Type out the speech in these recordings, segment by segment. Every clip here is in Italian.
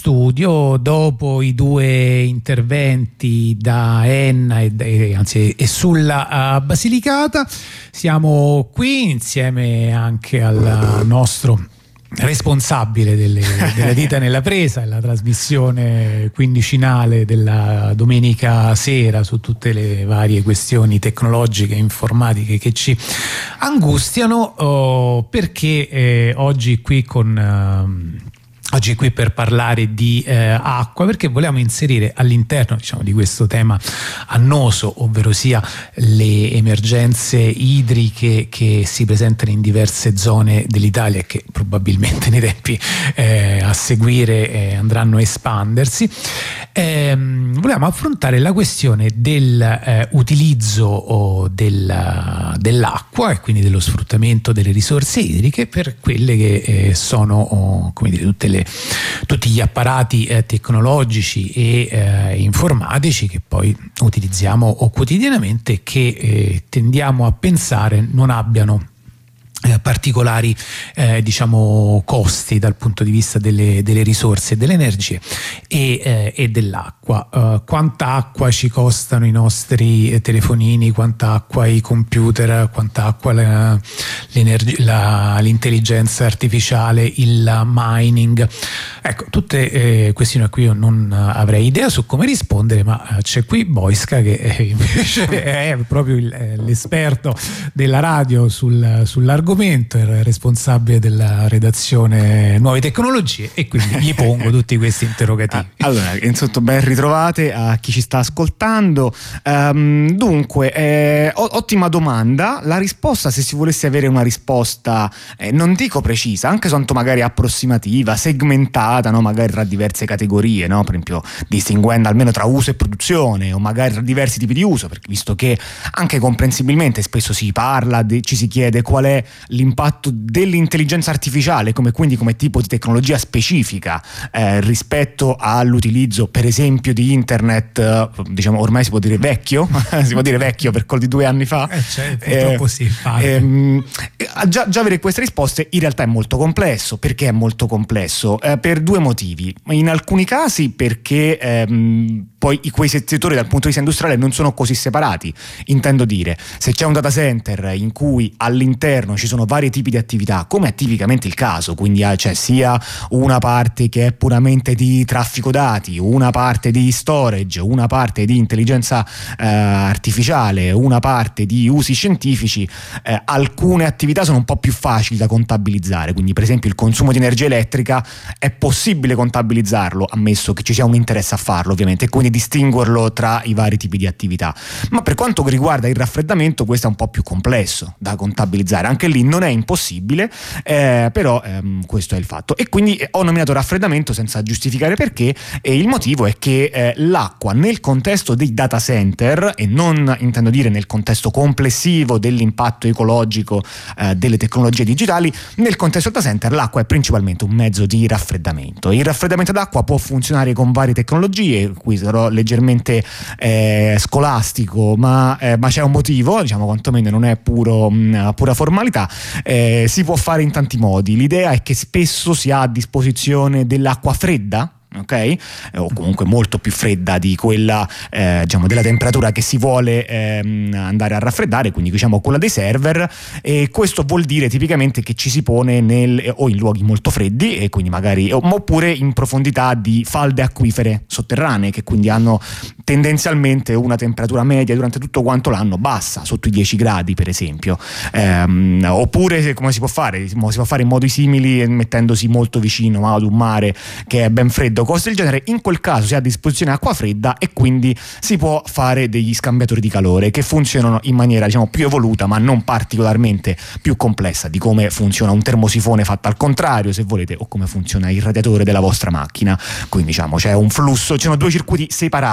studio dopo i due interventi da Enna e sulla Basilicata. Siamo qui insieme anche al nostro responsabile delle dita nella presa, la trasmissione quindicinale della domenica sera su tutte le varie questioni tecnologiche e informatiche che ci angustiano, perché oggi qui per parlare di acqua, perché vogliamo inserire all'interno, diciamo, di questo tema annoso, ovvero sia le emergenze idriche che si presentano in diverse zone dell'Italia e che probabilmente nei tempi a seguire andranno a espandersi. Vogliamo affrontare la questione del utilizzo dell'acqua e quindi dello sfruttamento delle risorse idriche per quelle che sono, come dire, tutti gli apparati tecnologici e informatici che poi utilizziamo quotidianamente e che tendiamo a pensare non abbiano particolari diciamo costi dal punto di vista delle risorse, delle energie e dell'acqua. Quanta acqua ci costano i nostri telefonini, quanta acqua i computer, quanta acqua l'intelligenza artificiale, il mining. Ecco, tutte questioni a cui io non avrei idea su come rispondere, ma c'è qui Boyska che invece è proprio l'esperto della radio sull'argomento, il responsabile della redazione Nuove Tecnologie, e quindi gli pongo tutti questi interrogativi. Allora, innanzitutto ben ritrovate a chi ci sta ascoltando. Dunque, ottima domanda. La risposta, se si volesse avere una risposta non dico precisa, anche soltanto magari approssimativa, segmentata, no? Magari tra diverse categorie, no? Per esempio distinguendo almeno tra uso e produzione, o magari tra diversi tipi di uso, perché visto che anche comprensibilmente spesso si parla, ci si chiede qual è l'impatto dell'intelligenza artificiale come tipo di tecnologia specifica rispetto all'utilizzo per esempio di internet, diciamo ormai si può dire vecchio si può dire vecchio per quello di 2 anni fa, purtroppo sì, già avere queste risposte in realtà è molto complesso. Perché è molto complesso? Per 2 motivi. In alcuni casi perché poi quei settori dal punto di vista industriale non sono così separati. Intendo dire, se c'è un data center in cui all'interno ci sono vari tipi di attività, come è tipicamente il caso, quindi c'è sia una parte che è puramente di traffico dati, una parte di storage, una parte di intelligenza artificiale, una parte di usi scientifici, alcune attività sono un po' più facili da contabilizzare, quindi per esempio il consumo di energia elettrica è possibile contabilizzarlo, ammesso che ci sia un interesse a farlo ovviamente, e quindi distinguerlo tra i vari tipi di attività. Ma per quanto riguarda il raffreddamento, questo è un po' più complesso da contabilizzare, anche lì non è impossibile, però questo è il fatto. E quindi ho nominato raffreddamento senza giustificare perché, e il motivo è che l'acqua nel contesto dei data center, e non intendo dire nel contesto complessivo dell'impatto ecologico delle tecnologie digitali, nel contesto data center l'acqua è principalmente un mezzo di raffreddamento. Il raffreddamento d'acqua può funzionare con varie tecnologie, qui sarò leggermente scolastico, ma c'è un motivo, diciamo, quantomeno non è pura formalità. Si può fare in tanti modi. L'idea è che spesso si ha a disposizione dell'acqua fredda, ok? O comunque molto più fredda di quella diciamo della temperatura che si vuole andare a raffreddare, quindi diciamo quella dei server, e questo vuol dire tipicamente che ci si pone o in luoghi molto freddi, e quindi magari oppure in profondità di falde acquifere sotterranee, che quindi hanno tendenzialmente una temperatura media durante tutto quanto l'anno bassa, sotto i 10 gradi per esempio, oppure come si può fare? Si può fare in modi simili mettendosi molto vicino ad un mare che è ben freddo, cose del genere. In quel caso si ha a disposizione acqua fredda e quindi si può fare degli scambiatori di calore che funzionano in maniera, diciamo, più evoluta, ma non particolarmente più complessa di come funziona un termosifone fatto al contrario, se volete, o come funziona il radiatore della vostra macchina. Quindi diciamo c'è un flusso, ci sono 2 circuiti separati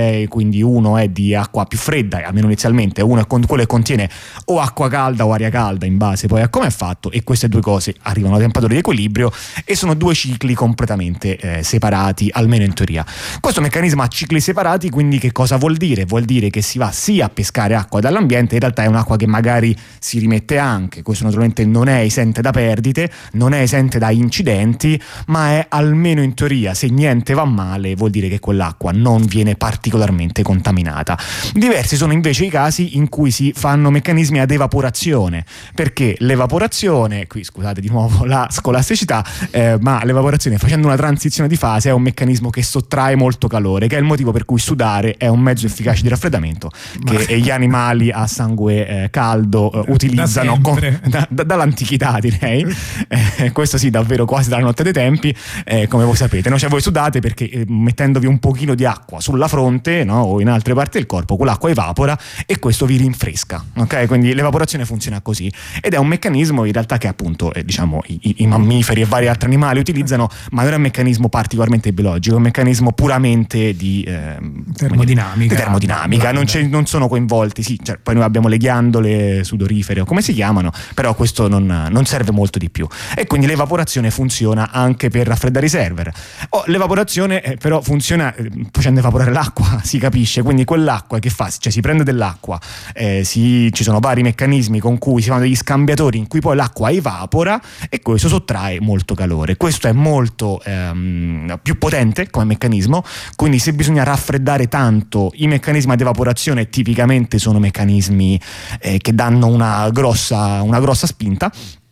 quindi uno è di acqua più fredda, almeno inizialmente, uno è quello che contiene o acqua calda o aria calda in base poi a come è fatto, e queste due cose arrivano a temperature di equilibrio e sono due cicli completamente separati, almeno in teoria. Questo meccanismo a cicli separati quindi che cosa vuol dire? Vuol dire che si va sia a pescare acqua dall'ambiente, in realtà è un'acqua che magari si rimette anche, questo naturalmente non è esente da perdite, non è esente da incidenti, ma è almeno in teoria, se niente va male, vuol dire che quell'acqua non viene particolarmente contaminata. Diversi sono invece i casi in cui si fanno meccanismi ad evaporazione, perché l'evaporazione, qui scusate di nuovo la scolasticità, ma l'evaporazione, facendo una transizione di fase, è un meccanismo che sottrae molto calore, che è il motivo per cui sudare è un mezzo efficace di raffreddamento che gli animali a sangue caldo utilizzano dall'antichità, direi. Questo sì, davvero quasi dalla notte dei tempi, come voi sapete, no? Cioè voi sudate perché mettendovi un pochino di acqua sulla fronte, no? O in altre parti del corpo, quell'acqua evapora e questo vi rinfresca, ok? Quindi l'evaporazione funziona così, ed è un meccanismo in realtà che appunto diciamo i mammiferi e vari altri animali utilizzano, ma non è un meccanismo particolarmente biologico, è un meccanismo puramente di termodinamica. Non sono coinvolti, sì, cioè, poi noi abbiamo le ghiandole sudorifere o come si chiamano, però questo non serve molto di più, e quindi l'evaporazione funziona anche per raffreddare i server. L'evaporazione però funziona facendo evaporare l'acqua, si capisce, quindi quell'acqua che fa, cioè si prende dell'acqua, ci sono vari meccanismi con cui si fanno degli scambiatori in cui poi l'acqua evapora e questo sottrae molto calore. Questo è molto più potente come meccanismo, quindi se bisogna raffreddare tanto, i meccanismi ad evaporazione tipicamente sono meccanismi che danno una grossa spinta,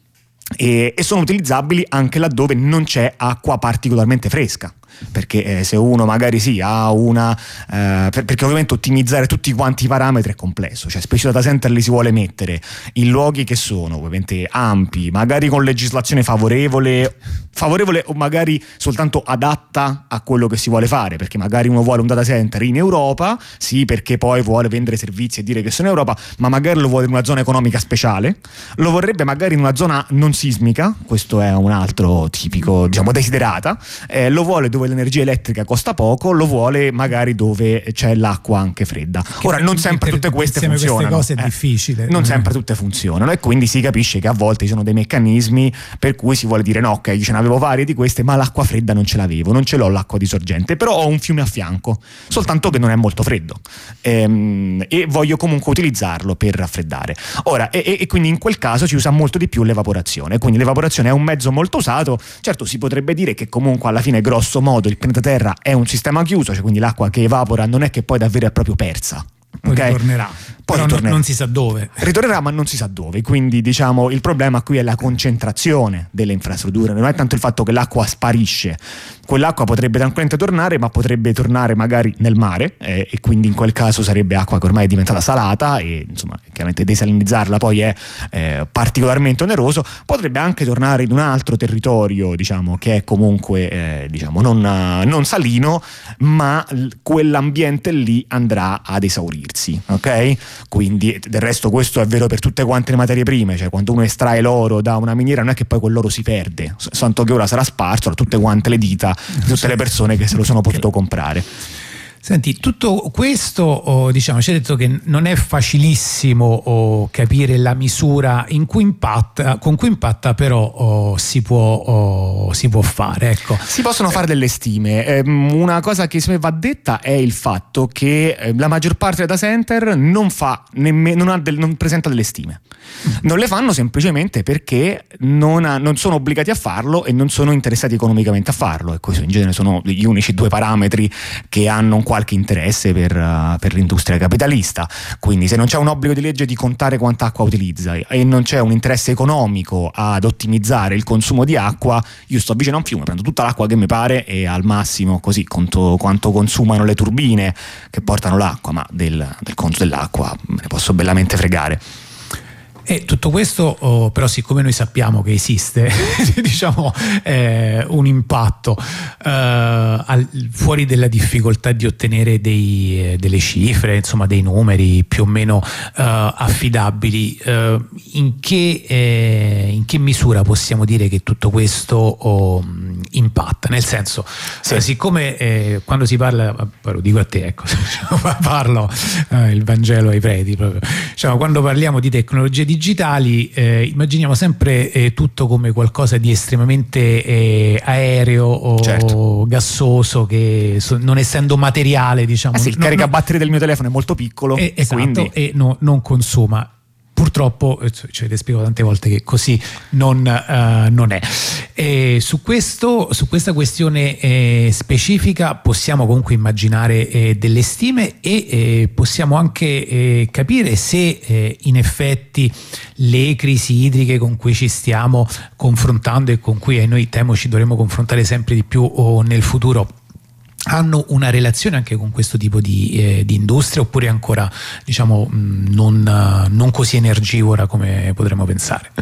e sono utilizzabili anche laddove non c'è acqua particolarmente fresca, perché se uno magari ha una perché ovviamente ottimizzare tutti quanti i parametri è complesso, cioè spesso i data center li si vuole mettere in luoghi che sono ovviamente ampi, magari con legislazione favorevole o magari soltanto adatta a quello che si vuole fare, perché magari uno vuole un data center in Europa, sì, perché poi vuole vendere servizi e dire che sono in Europa, ma magari lo vuole in una zona economica speciale, lo vorrebbe magari in una zona non sismica, questo è un altro tipico, diciamo, desiderata, lo vuole dove l'energia elettrica costa poco, lo vuole magari dove c'è l'acqua anche fredda. Ora non sempre tutte queste funzionano, queste cose è difficile, non sempre tutte funzionano, e quindi si capisce che a volte ci sono dei meccanismi per cui si vuole dire no, ok, ce ne avevo varie di queste, ma l'acqua fredda non ce l'avevo, non ce l'ho l'acqua di sorgente, però ho un fiume a fianco, soltanto che non è molto freddo, e voglio comunque utilizzarlo per raffreddare. Ora, e quindi in quel caso si usa molto di più l'evaporazione, quindi l'evaporazione è un mezzo molto usato. Certo, si potrebbe dire che comunque alla fine, grosso modo, il pianeta Terra è un sistema chiuso, cioè quindi l'acqua che evapora non è che poi davvero è proprio persa. Poi ritornerà, però non si sa dove. Ritornerà, ma non si sa dove. Quindi diciamo il problema qui è la concentrazione delle infrastrutture, non è tanto il fatto che l'acqua sparisce. Quell'acqua potrebbe tranquillamente tornare, ma potrebbe tornare magari nel mare, e quindi in quel caso sarebbe acqua che ormai è diventata salata, e insomma chiaramente desalinizzarla poi è particolarmente oneroso. Potrebbe anche tornare in un altro territorio, diciamo, che è comunque diciamo non salino, ma quell'ambiente lì andrà ad esaurirsi, ok? Quindi del resto questo è vero per tutte quante le materie prime, cioè quando uno estrae l'oro da una miniera non è che poi quell'oro si perde, santo che ora sarà sparso da tutte quante le dita, tutte le persone che se lo sono potuto comprare. Senti, tutto questo diciamo, ci hai detto che non è facilissimo capire la misura con cui impatta, però si può fare, ecco. Si possono fare delle stime. Una cosa che se va detta è il fatto che la maggior parte dei data center non presenta delle stime. Non le fanno semplicemente perché non sono obbligati a farlo e non sono interessati economicamente a farlo, e questo in genere sono gli unici due parametri che hanno un qualche interesse per l'industria capitalista. Quindi se non c'è un obbligo di legge di contare quanta acqua utilizza e non c'è un interesse economico ad ottimizzare il consumo di acqua, io sto vicino a un fiume, prendo tutta l'acqua che mi pare e al massimo così conto quanto consumano le turbine che portano l'acqua, ma del conto dell'acqua me ne posso bellamente fregare. E tutto questo però, siccome noi sappiamo che esiste diciamo un impatto fuori della difficoltà di ottenere delle cifre, insomma dei numeri più o meno affidabili, in che misura possiamo dire che tutto questo impatta? Nel senso, siccome quando si parla, lo dico a te, ecco, parlo il Vangelo ai preti proprio, diciamo, quando parliamo di tecnologie digitali immaginiamo sempre tutto come qualcosa di estremamente aereo o gassoso, che non essendo materiale, diciamo, il caricabatterie del mio telefono è molto piccolo, esatto, quindi... e non consuma. Purtroppo ci avete spiegato tante volte che così non è. E su questa questione specifica possiamo comunque immaginare delle stime e possiamo anche capire se in effetti le crisi idriche con cui ci stiamo confrontando e con cui noi temo ci dovremo confrontare sempre di più nel futuro hanno una relazione anche con questo tipo di industria, oppure ancora, diciamo, non così energivora come potremmo pensare?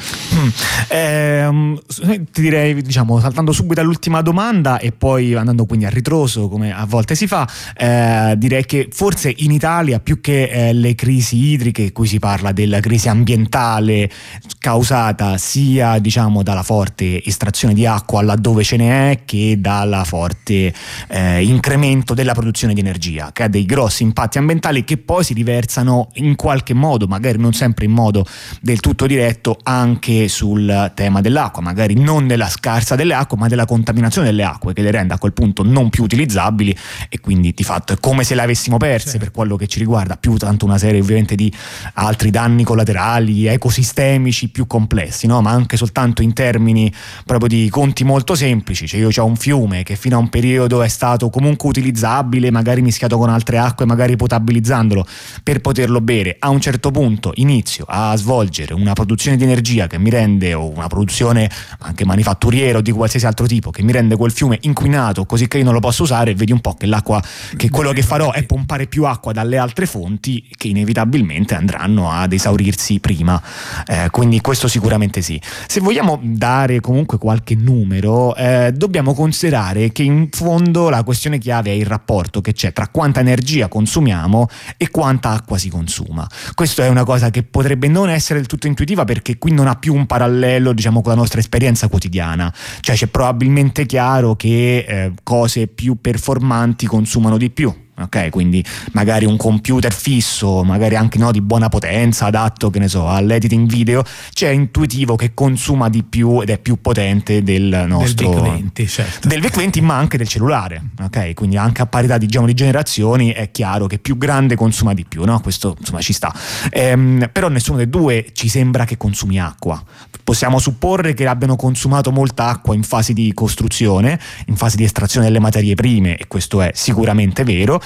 Ti direi, diciamo, saltando subito all'ultima domanda e poi andando quindi a ritroso come a volte si fa, direi che forse in Italia, più che le crisi idriche, qui si parla della crisi ambientale causata sia, diciamo, dalla forte estrazione di acqua laddove ce ne è, che dalla forte incremento della produzione di energia, che ha dei grossi impatti ambientali che poi si riversano in qualche modo, magari non sempre in modo del tutto diretto, anche sul tema dell'acqua, magari non della scarsa delle acque ma della contaminazione delle acque, che le rende a quel punto non più utilizzabili, e quindi di fatto è come se le avessimo perse, per quello che ci riguarda, più tanto una serie ovviamente di altri danni collaterali ecosistemici più complessi, no? Ma anche soltanto in termini proprio di conti molto semplici, cioè io ho un fiume che fino a un periodo è stato comunque utilizzabile, magari mischiato con altre acque, magari potabilizzandolo per poterlo bere, a un certo punto inizio a svolgere una produzione di energia che mi rende, o una produzione anche manifatturiera o di qualsiasi altro tipo, che mi rende quel fiume inquinato così che io non lo posso usare, e vedi un po' che l'acqua, che quello che farò è pompare più acqua dalle altre fonti che inevitabilmente andranno ad esaurirsi prima, quindi questo sicuramente sì. Se vogliamo dare comunque qualche numero, dobbiamo considerare che in fondo la questione chiave è il rapporto che c'è tra quanta energia consumiamo e quanta acqua si consuma. Questo è una cosa che potrebbe non essere del tutto intuitiva, perché qui non ha più un parallelo, diciamo, con la nostra esperienza quotidiana, cioè c'è probabilmente chiaro che cose più performanti consumano di più. Ok, quindi magari un computer fisso, magari anche di buona potenza, adatto, che ne so, all'editing video, c'è intuitivo che consuma di più ed è più potente del nostro del VIC-20, certo. Del VIC-20, ma anche del cellulare. Ok, quindi anche a parità, diciamo, di generazioni è chiaro che più grande consuma di più, no? Questo insomma ci sta. Però nessuno dei due ci sembra che consumi acqua. Possiamo supporre che abbiano consumato molta acqua in fase di costruzione, in fase di estrazione delle materie prime, e questo è sicuramente vero.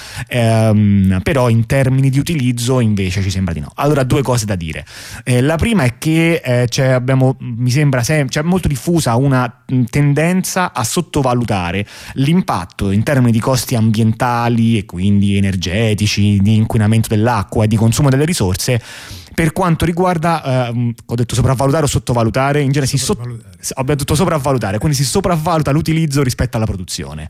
Però in termini di utilizzo invece ci sembra di no. Allora, due cose da dire. La prima è che mi sembra c'è molto diffusa una tendenza a sottovalutare l'impatto in termini di costi ambientali e quindi energetici, di inquinamento dell'acqua e di consumo delle risorse, per quanto riguarda, ho detto sopravvalutare o sottovalutare, in genere abbiamo detto sopravvalutare, quindi si sopravvaluta l'utilizzo rispetto alla produzione.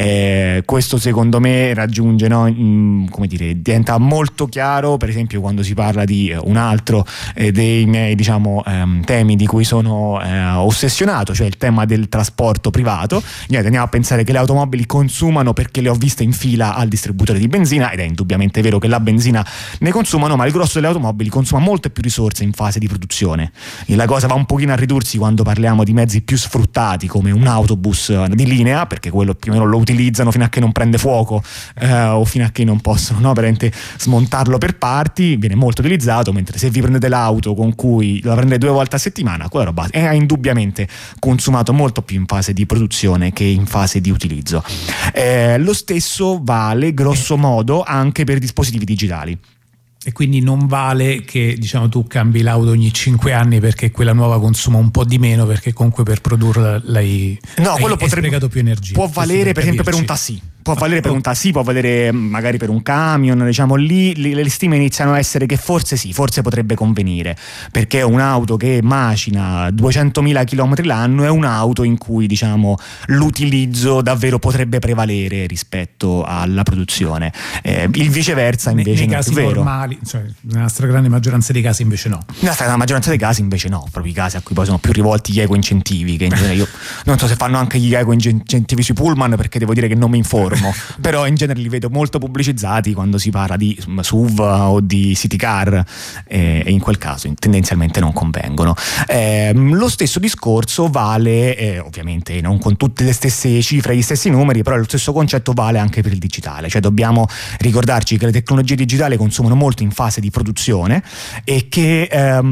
Questo secondo me raggiunge, come dire, diventa molto chiaro, per esempio quando si parla di un altro dei miei, diciamo, temi di cui sono ossessionato, cioè il tema del trasporto privato. Andiamo a pensare che le automobili consumano perché le ho viste in fila al distributore di benzina, ed è indubbiamente vero che la benzina ne consumano, ma il grosso delle automobili consuma molte più risorse in fase di produzione, e la cosa va un pochino a ridursi quando parliamo di mezzi più sfruttati come un autobus di linea, perché quello più o meno lo utilizzano fino a che non prende fuoco, o fino a che non possono veramente smontarlo per parti, viene molto utilizzato, mentre se vi prendete l'auto con cui la prendete 2 volte a settimana, quello è indubbiamente consumato molto più in fase di produzione che in fase di utilizzo. Lo stesso vale grosso modo anche per dispositivi digitali. E quindi non vale che, diciamo, tu cambi l'auto ogni 5 anni perché quella nuova consuma un po' di meno, perché comunque per produrla hai sprecato più energia. Può valere per esempio per un taxi. può valere per un taxi, può valere magari per un camion, diciamo lì le stime iniziano a essere che forse potrebbe convenire, perché un'auto che macina 200.000 km l'anno è un'auto in cui, diciamo, l'utilizzo davvero potrebbe prevalere rispetto alla produzione. Il viceversa invece nei non casi è vero. normali, cioè nella stragrande maggioranza dei casi invece no. Nella maggioranza dei casi invece no, proprio i casi a cui poi sono più rivolti gli eco-incentivi, che in genere io non so se fanno anche gli eco-incentivi sui pullman, perché devo dire che non mi informo, però in genere li vedo molto pubblicizzati quando si parla di SUV o di city car, e in quel caso tendenzialmente non convengono. Lo stesso discorso vale, ovviamente non con tutte le stesse cifre, gli stessi numeri, però lo stesso concetto vale anche per il digitale, cioè dobbiamo ricordarci che le tecnologie digitali consumano molto in fase di produzione e che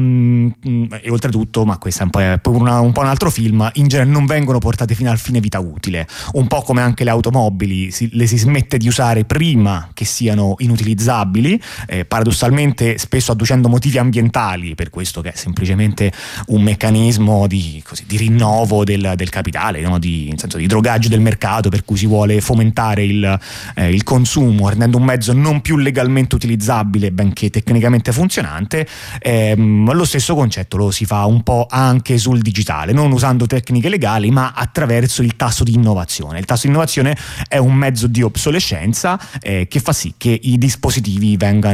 e oltretutto, ma questo è un po' un altro film, in genere non vengono portate fino al fine vita utile, un po' come anche le automobili, le si smette di usare prima che siano inutilizzabili, paradossalmente spesso adducendo motivi ambientali, per questo che è semplicemente un meccanismo di rinnovo del capitale, no? Nel senso di drogaggio del mercato, per cui si vuole fomentare il consumo rendendo un mezzo non più legalmente utilizzabile benché tecnicamente funzionante. Lo stesso concetto lo si fa un po' anche sul digitale, non usando tecniche legali ma attraverso il tasso di innovazione. Il tasso di innovazione è un mezzo di obsolescenza che fa sì che i dispositivi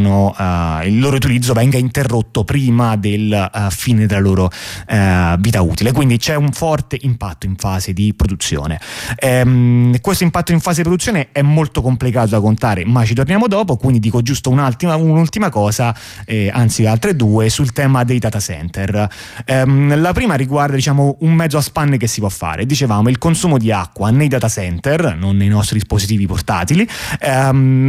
il loro utilizzo venga interrotto prima del fine della loro vita utile, quindi c'è un forte impatto in fase di produzione. Questo impatto in fase di produzione è molto complicato da contare, ma ci torniamo dopo, quindi dico giusto un'ultima cosa, anzi altre due, sul tema dei data center. La prima riguarda, diciamo, un mezzo a spanne che si può fare. Dicevamo, il consumo di acqua nei data center, non nei nostri dispositivi portatili, è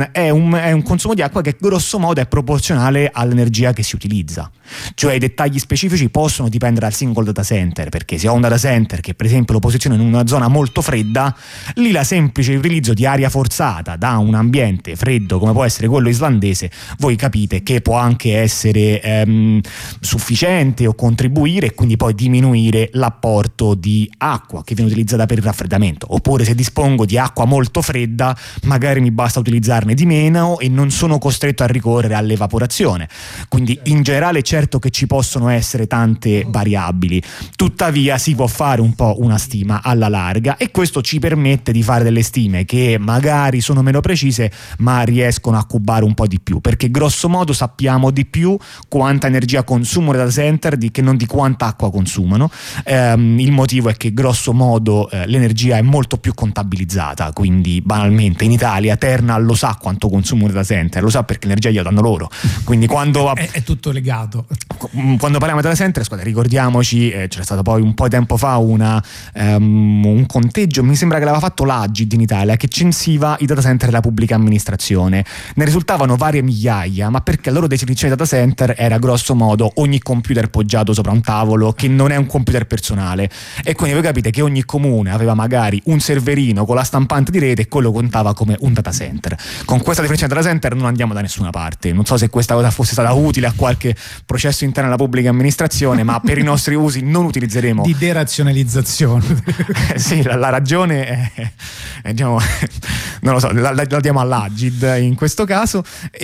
un consumo di acqua che grosso modo è proporzionale all'energia che si utilizza. Cioè i dettagli specifici possono dipendere dal singolo data center, perché se ho un data center che per esempio lo posiziono in una zona molto fredda, lì la semplice utilizzo di aria forzata da un ambiente freddo come può essere quello islandese, voi capite che può anche essere sufficiente o contribuire e quindi poi diminuire l'apporto di acqua che viene utilizzata per il raffreddamento. Oppure se dispongo di acqua molto fredda, magari mi basta utilizzarne di meno e non sono costretto a ricorrere all'evaporazione. Quindi in generale certo che ci possono essere tante variabili, tuttavia si può fare un po' una stima alla larga e questo ci permette di fare delle stime che magari sono meno precise ma riescono a cubare un po' di più, perché grosso modo sappiamo di più quanta energia consumano i data center che non di quanta acqua consumano. Il motivo è che grosso modo l'energia è molto più contabilizzata, quindi banalmente in Italia Terna lo sa quanto consumano i data center, lo sa perché l'energia gliela danno loro, quindi quando è tutto legato. Quando parliamo di data center, ricordiamoci, c'era stato poi un po' di tempo fa un conteggio, mi sembra che l'aveva fatto l'Agid in Italia, che censiva i data center della pubblica amministrazione. Ne risultavano varie migliaia, ma perché la loro definizione di data center era grosso modo ogni computer poggiato sopra un tavolo che non è un computer personale, e quindi voi capite che ogni comune aveva magari un serverino con la stampante di rete e quello contava come un data center. Con questa definizione di data center non andiamo da nessuna parte. Non so se questa cosa fosse stata utile a qualche processo interno alla pubblica amministrazione, ma per i nostri usi non utilizzeremo di derazionalizzazione. Sì, la ragione è diciamo, non lo so, la diamo all'Agid in questo caso,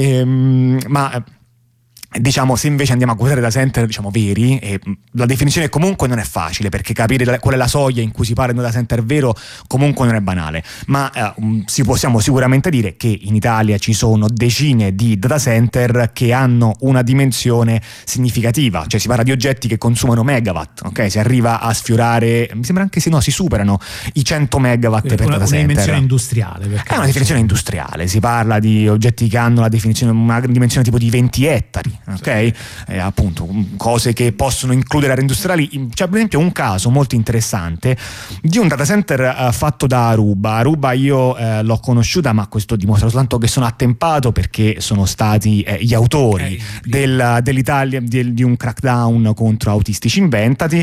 ma diciamo, se invece andiamo a guardare data center, diciamo, veri, la definizione comunque non è facile, perché capire qual è la soglia in cui si parla di un data center vero comunque non è banale, ma possiamo sicuramente dire che in Italia ci sono decine di data center che hanno una dimensione significativa, cioè si parla di oggetti che consumano megawatt, ok? Si arriva a sfiorare, mi sembra anche si superano i 100 megawatt per data center. Una dimensione industriale. È una definizione industriale, si parla di oggetti che hanno una dimensione tipo di 20 ettari. Ok, appunto, cose che possono includere aree industriali. C'è per esempio un caso molto interessante di un data center fatto da Aruba. Aruba io l'ho conosciuta, ma questo dimostra soltanto che sono attempato, perché sono stati gli autori dell'Italia di un crackdown contro autistici inventati.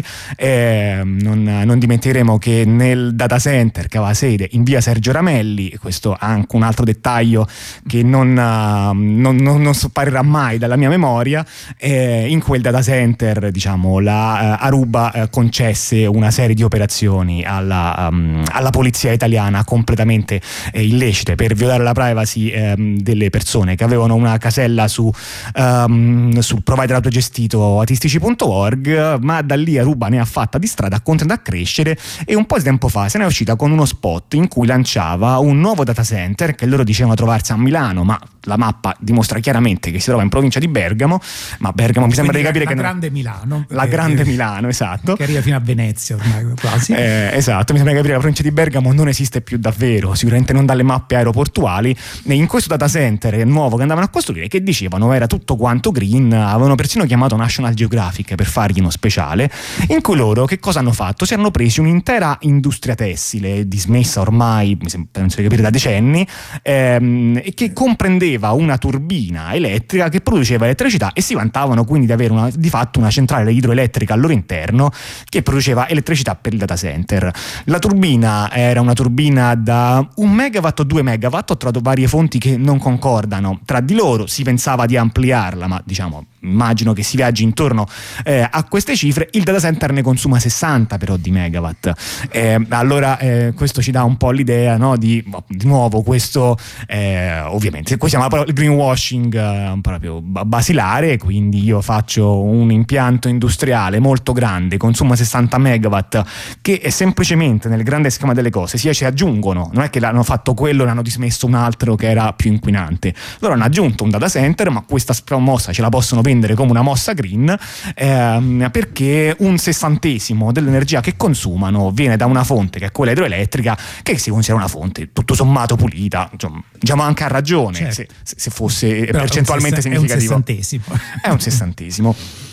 Non dimenticheremo che nel data center che aveva sede in via Sergio Ramelli, questo è anche un altro dettaglio che non sparerà mai dalla mia memoria, memoria, in quel data center, diciamo, la Aruba concesse una serie di operazioni alla polizia italiana completamente illecite per violare la privacy delle persone che avevano una casella sul provider autogestito atistici.org, ma da lì Aruba ne ha fatta di strada, continuando a crescere, e un po' di tempo fa se ne è uscita con uno spot in cui lanciava un nuovo data center che loro dicevano trovarsi a Milano, ma la mappa dimostra chiaramente che si trova in provincia di Bergamo, ma Bergamo mi sembra di capire che grande Milano, la grande Milano, esatto, che arriva fino a Venezia ormai quasi. Esatto, mi sembra di capire che la provincia di Bergamo non esiste più davvero, sicuramente non dalle mappe aeroportuali. E in questo data center nuovo che andavano a costruire, che dicevano era tutto quanto green, avevano persino chiamato National Geographic per fargli uno speciale, in cui loro che cosa hanno fatto? Si erano presi un'intera industria tessile dismessa ormai, penso di capire, da decenni, e che comprendeva una turbina elettrica che produceva elettricità, e si vantavano quindi di avere di fatto una centrale idroelettrica al loro interno che produceva elettricità per il data center. La turbina era una turbina da 1 megawatt o 2 megawatt, ho trovato varie fonti che non concordano tra di loro, si pensava di ampliarla, ma diciamo immagino che si viaggi intorno a queste cifre. Il data center ne consuma 60 però di megawatt, allora questo ci dà un po' l'idea, no, di nuovo questo ovviamente qui siamo il greenwashing proprio basilare, quindi io faccio un impianto industriale molto grande, consuma 60 megawatt, che è semplicemente nel grande schema delle cose si aggiungono, non è che l'hanno fatto quello e ne hanno dismesso un altro che era più inquinante, loro hanno aggiunto un data center, ma questa mossa ce la possono vendere come una mossa green, perché un sessantesimo dell'energia che consumano viene da una fonte che è quella idroelettrica, che si considera una fonte tutto sommato pulita, diciamo anche a ragione, certo, se fosse però percentualmente significativo. È un sessantesimo.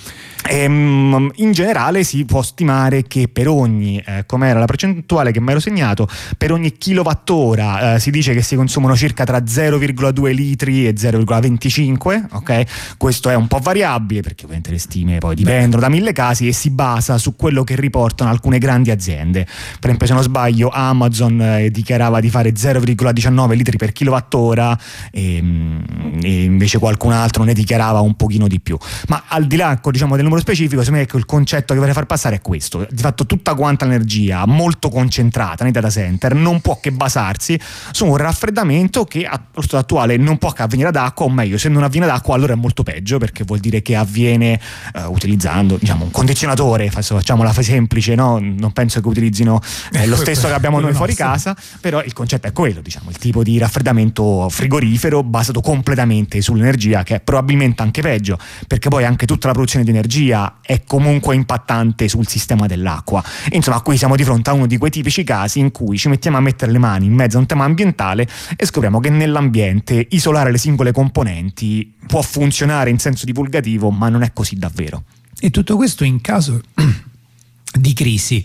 In generale si può stimare che per ogni, com'era la percentuale che mi ero segnato, per ogni kilowattora si dice che si consumano circa tra 0,2 litri e 0,25, ok? Questo è un po' variabile perché ovviamente le stime poi dipendono da 1000 casi e si basa su quello che riportano alcune grandi aziende. Per esempio, se non sbaglio, Amazon dichiarava di fare 0,19 litri per kilowattora e invece qualcun altro ne dichiarava un pochino di più. Ma al di là, diciamo, del specifico, secondo me il concetto che vorrei far passare è questo: di fatto tutta quanta l'energia molto concentrata nei data center non può che basarsi su un raffreddamento che allo stato attuale non può che avvenire ad acqua, o meglio, se non avviene ad acqua allora è molto peggio, perché vuol dire che avviene utilizzando, diciamo, un condizionatore, facciamola semplice, no? Non penso che utilizzino lo stesso che abbiamo noi fuori casa, però il concetto è quello, diciamo, il tipo di raffreddamento frigorifero basato completamente sull'energia, che è probabilmente anche peggio, perché poi anche tutta la produzione di energia è comunque impattante sul sistema dell'acqua. Insomma, qui siamo di fronte a uno di quei tipici casi in cui ci mettiamo a mettere le mani in mezzo a un tema ambientale e scopriamo che nell'ambiente isolare le singole componenti può funzionare in senso divulgativo, ma non è così davvero. E tutto questo in caso di crisi.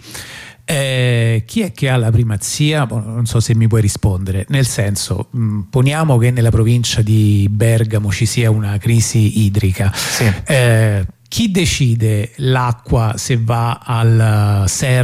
Chi è che ha la primazia? Non so se mi puoi rispondere, nel senso, poniamo che nella provincia di Bergamo ci sia una crisi idrica, sì. Chi decide l'acqua se va al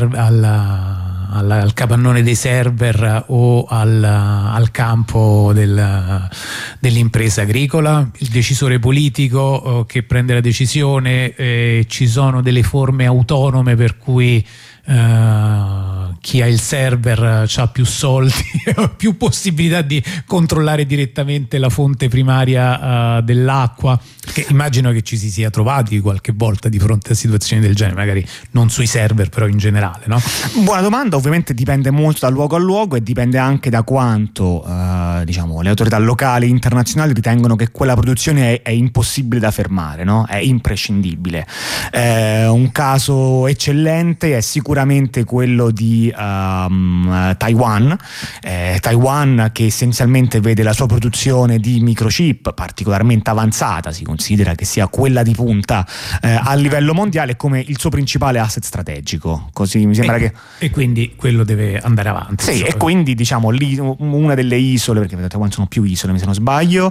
capannone dei server o al campo dell'impresa agricola? Il decisore politico che prende la decisione? Ci sono delle forme autonome per cui chi ha il server ha più soldi, più possibilità di controllare direttamente la fonte primaria dell'acqua, che immagino che ci si sia trovati qualche volta di fronte a situazioni del genere, magari non sui server però in generale, no? Buona domanda, ovviamente dipende molto da luogo a luogo e dipende anche da quanto diciamo le autorità locali e internazionali ritengono che quella produzione è impossibile da fermare, no? È imprescindibile. Un caso eccellente è sicuramente quello di Taiwan, che essenzialmente vede la sua produzione di microchip particolarmente avanzata, si considera che sia quella di punta a livello mondiale, come il suo principale asset strategico, così mi sembra e quindi quello deve andare avanti. Sì, e quindi diciamo lì una delle isole, perché che sono più isole se non sbaglio,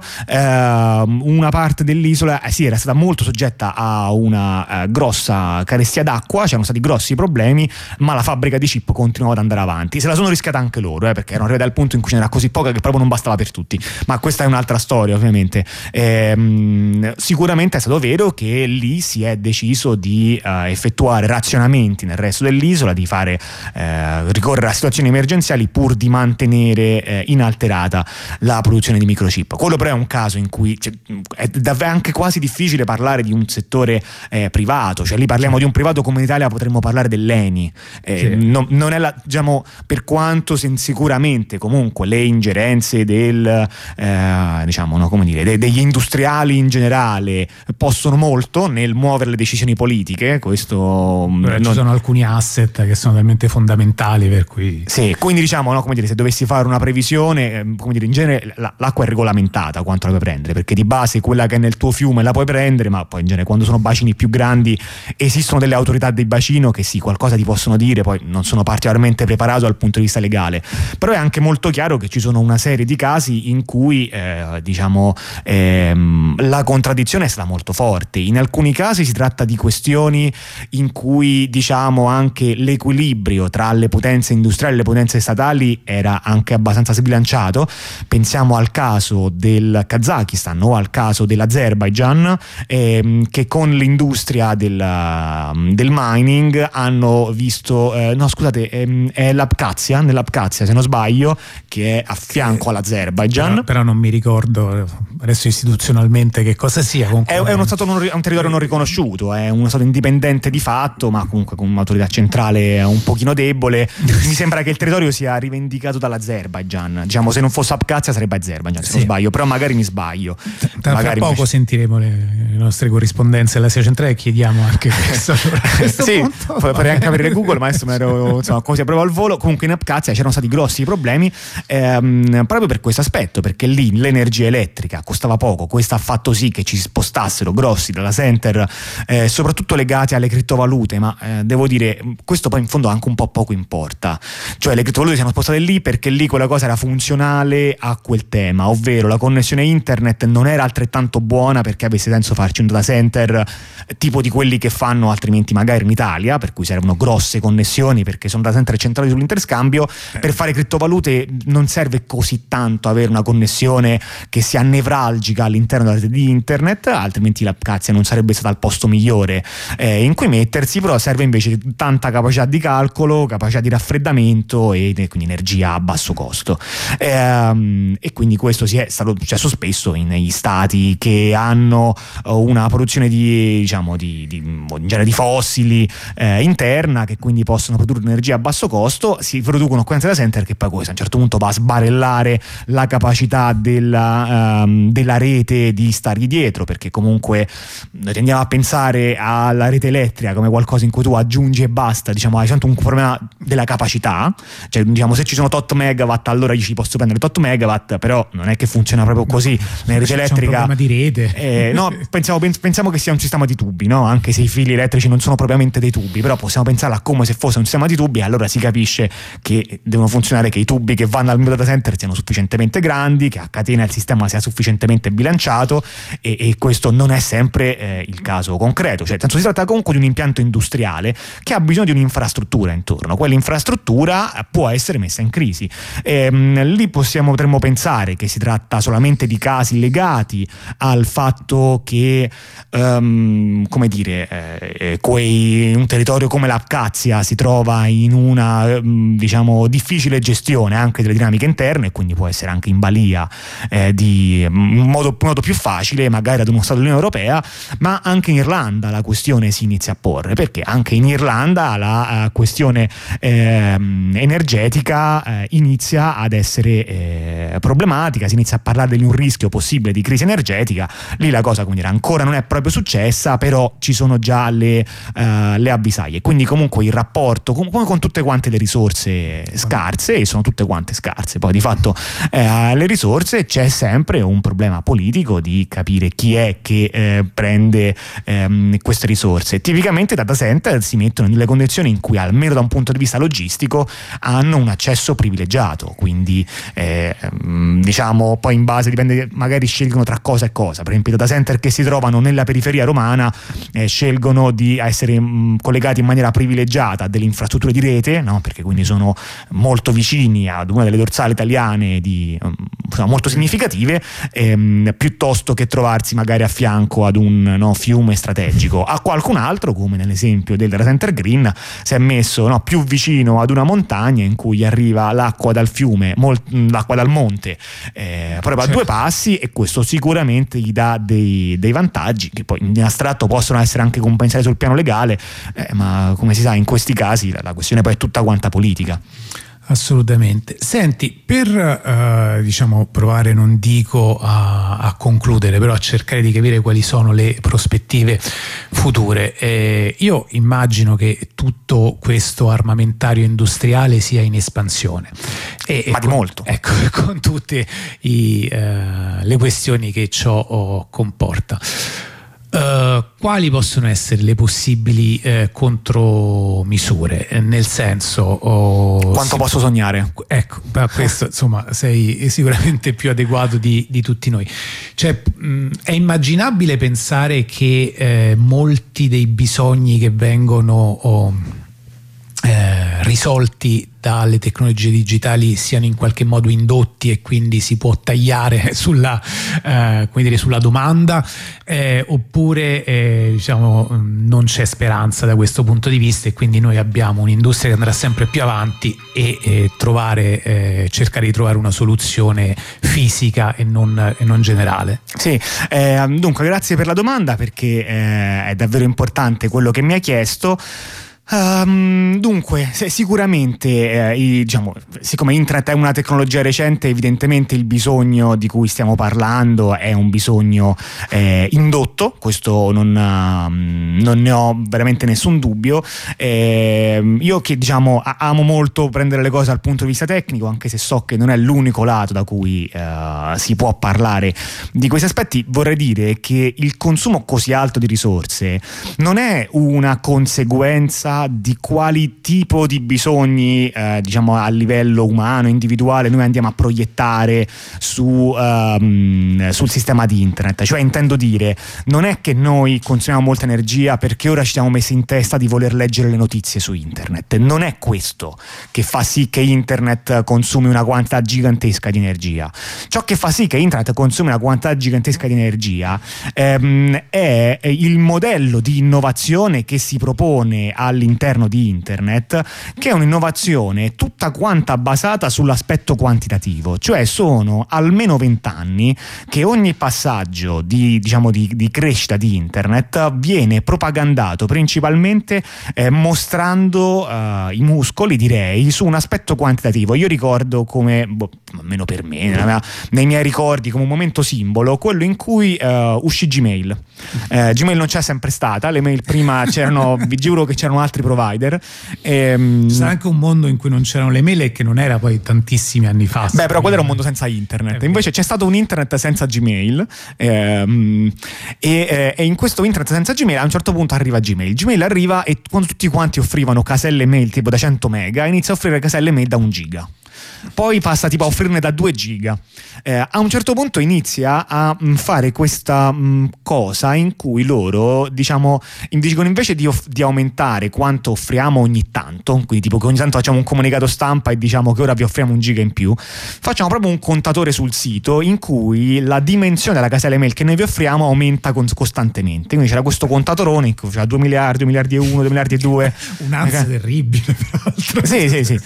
una parte dell'isola sì, era stata molto soggetta a una grossa carestia d'acqua, c'erano stati grossi problemi, ma la fabbrica di chip continuava ad andare avanti. Se la sono rischiata anche loro, perché erano arrivati al punto in cui ce n'era così poca che proprio non bastava per tutti, ma questa è un'altra storia ovviamente. Sicuramente è stato vero che lì si è deciso di effettuare razionamenti nel resto dell'isola, di fare ricorrere a situazioni emergenziali pur di mantenere inalterata la produzione di microchip. Quello però è un caso in cui è davvero anche quasi difficile parlare di un settore privato, cioè lì parliamo di un privato come in Italia potremmo parlare dell'ENI, non è diciamo, per quanto sicuramente comunque le ingerenze diciamo, no, come dire, degli industriali in generale possono molto nel muovere le decisioni politiche, questo ci sono alcuni asset che sono talmente fondamentali per cui sì, quindi diciamo, no, come dire, se dovessi fare una previsione, come dire, in genere l'acqua è regolamentata quanto la puoi prendere, perché di base quella che è nel tuo fiume la puoi prendere, ma poi in genere quando sono bacini più grandi esistono delle autorità del bacino che sì, qualcosa ti possono dire, poi non sono particolarmente preparato dal punto di vista legale, però è anche molto chiaro che ci sono una serie di casi in cui diciamo la contraddizione è stata molto forte. In alcuni casi si tratta di questioni in cui diciamo anche l'equilibrio tra le potenze industriali e le potenze statali era anche abbastanza sbilanciato. Pensiamo al caso del Kazakistan o al caso dell'Azerbaijan, che con l'industria del mining hanno visto no scusate, è l'Abkhazia, nell'Abkhazia se non sbaglio, che è a fianco all'Azerbaijan, però non mi ricordo adesso istituzionalmente che cosa sia. Comunque è uno stato è un territorio non riconosciuto, è uno stato indipendente di fatto, ma comunque con un'autorità centrale un pochino debole. Mi sembra che il territorio sia rivendicato dall'Azerbaijan, diciamo, se non fosse Abkhazia sarebbe Azerbaijan se non sbaglio, però magari mi sbaglio. Tra poco invece sentiremo le nostre corrispondenze all'Asia centrale e chiediamo anche questo. Sì, potrei anche aprire Google, ma adesso me ero, insomma, così a prova al volo. Comunque in Abkhazia c'erano stati grossi problemi proprio per questo aspetto, perché lì l'energia elettrica costava poco. Questo ha fatto sì che ci spostassero grossi data center, soprattutto legati alle criptovalute, ma devo dire questo poi in fondo anche un po' poco importa, cioè le criptovalute siano spostate lì perché lì quella cosa era funzionale a quel tema, ovvero la connessione internet non era altrettanto buona perché avesse senso farci un data center tipo di quelli che fanno altrimenti magari in Italia, per cui servono grosse connessioni perché sono data center centrali sull'interscambio. Per fare criptovalute non serve così tanto avere una connessione che sia nevralgica all'interno della rete di internet, altrimenti l'Abkhazia non sarebbe stata il posto migliore in cui mettersi, però serve invece tanta capacità di calcolo, capacità di raffreddamento e quindi energia a basso costo, e quindi questo è stato successo spesso negli stati che hanno una produzione in genere di fossili interna, che quindi possono produrre energia a basso costo. Si producono questi data center che poi questo a un certo punto va a sbarellare la capacità della rete di stargli dietro, perché comunque noi tendiamo a pensare alla rete elettrica come qualcosa in cui tu aggiungi e basta, diciamo hai soltanto un problema della capacità, cioè diciamo se ci sono tot megawatt allora io ci posso prendere tot megawatt, però non è che funziona proprio così. Nella rete elettrica c'è un problema di rete, no, pensiamo che sia un sistema di tubi, no? Anche se i fili elettrici non sono propriamente dei tubi, però possiamo pensarla come se fosse un sistema di tubi, e allora si capisce che devono funzionare, che i tubi che vanno al mio data center siano sufficientemente grandi, che a catena il sistema sia sufficientemente bilanciato, e questo non è sempre il caso concreto, cioè si tratta comunque di un impianto industriale che ha bisogno di un'infrastruttura intorno. Quell'infrastruttura può essere messa in crisi, lì potremmo pensare che si tratta solamente di casi legati al fatto che come dire un territorio come l'Abkhazia si trova in una diciamo difficile gestione anche delle dinamiche interne, e quindi può essere anche in balia in modo più facile magari ad uno Stato dell'Unione Europea. Ma anche in Irlanda la questione si inizia a porre, perché anche in Irlanda la questione energetica inizia ad essere problematica, si inizia a parlare di un rischio possibile di crisi energetica. Lì la cosa, come dire, ancora non è proprio successa, però ci sono già le avvisaglie, quindi comunque il rapporto come con tutte quante le risorse scarse, e sono tutte quante scarse, poi di fatto le risorse c'è sempre un problema politico di capire chi è che prende queste risorse. Tipicamente i data center si mettono nelle condizioni in cui, almeno da un punto di vista logistico, hanno un accesso privilegiato, quindi diciamo poi in base dipende, magari scelgono tra cosa e cosa. Per esempio i data center che si trovano nella periferia romana scelgono di essere collegati in maniera privilegiata a delle infrastrutture di rete, no? Perché quindi sono molto vicini ad una delle dorsali italiane molto significative, piuttosto che trovarsi magari a fianco ad un fiume strategico. A qualcun altro, come nell'esempio del data center green, si è messo più vicino ad una montagna in cui arriva l'acqua dal fiume, l'acqua dal monte, proprio a 2 passi, e questo sicuramente gli dà dei vantaggi che poi in astratto possono essere anche compensati sul piano legale, ma come si sa in questi casi la questione poi è tutta quanta politica. Assolutamente. Senti, per diciamo provare, non dico a concludere, però a cercare di capire quali sono le prospettive future, io immagino che tutto questo armamentario industriale sia in espansione, ma di molto, ecco, con tutte le questioni che ciò comporta. Quali possono essere le possibili contromisure? Nel senso, quanto posso sognare? Ecco, a questo insomma sei sicuramente più adeguato di tutti noi. Cioè, è immaginabile pensare che molti dei bisogni che vengono risolti dalle tecnologie digitali siano in qualche modo indotti e quindi si può tagliare sulla domanda, oppure diciamo non c'è speranza da questo punto di vista e quindi noi abbiamo un'industria che andrà sempre più avanti e cercare di trovare una soluzione fisica e non generale. Sì, dunque grazie per la domanda, perché è davvero importante quello che mi hai chiesto. Dunque sicuramente diciamo, siccome internet è una tecnologia recente, evidentemente il bisogno di cui stiamo parlando è un bisogno indotto, questo non ne ho veramente nessun dubbio. Io che diciamo amo molto prendere le cose dal punto di vista tecnico, anche se so che non è l'unico lato da cui si può parlare di questi aspetti, vorrei dire che il consumo così alto di risorse non è una conseguenza di quali tipo di bisogni diciamo a livello umano, individuale, noi andiamo a proiettare sul sistema di internet. Cioè, intendo dire, non è che noi consumiamo molta energia perché ora ci siamo messi in testa di voler leggere le notizie su internet. Non è questo che fa sì che internet consumi una quantità gigantesca di energia. Ciò che fa sì che internet consumi una quantità gigantesca di energia è il modello di innovazione che si propone all'interno di internet, che è un'innovazione tutta quanta basata sull'aspetto quantitativo. Cioè sono almeno 20 anni che ogni passaggio di crescita di internet viene propagandato principalmente mostrando i muscoli, direi, su un aspetto quantitativo. Io ricordo come, almeno per me, nei miei ricordi, come un momento simbolo, quello in cui uscì Gmail. Gmail non c'è sempre stata, le mail prima c'erano, vi giuro che c'erano altri provider. C'è anche un mondo in cui non c'erano le mail e che non era poi tantissimi anni fa. Beh, però quello era un mondo senza internet. Invece c'è stato un internet senza Gmail, e in questo internet senza Gmail a un certo punto arriva Gmail. Gmail arriva e quando tutti quanti offrivano caselle mail tipo da 100 mega, inizia a offrire caselle mail da 1 giga. Poi passa tipo a offrirne da 2 giga. A un certo punto inizia a fare questa cosa in cui loro dicono, invece di aumentare quanto offriamo ogni tanto, quindi tipo che ogni tanto facciamo un comunicato stampa e diciamo che ora vi offriamo 1 giga in più, facciamo proprio un contatore sul sito in cui la dimensione della casella email che noi vi offriamo aumenta costantemente. Quindi c'era questo contatorone in cui faceva 2 miliardi, 2 miliardi e 1, 2 miliardi e 2. Un'ansia terribile, peraltro. Sì.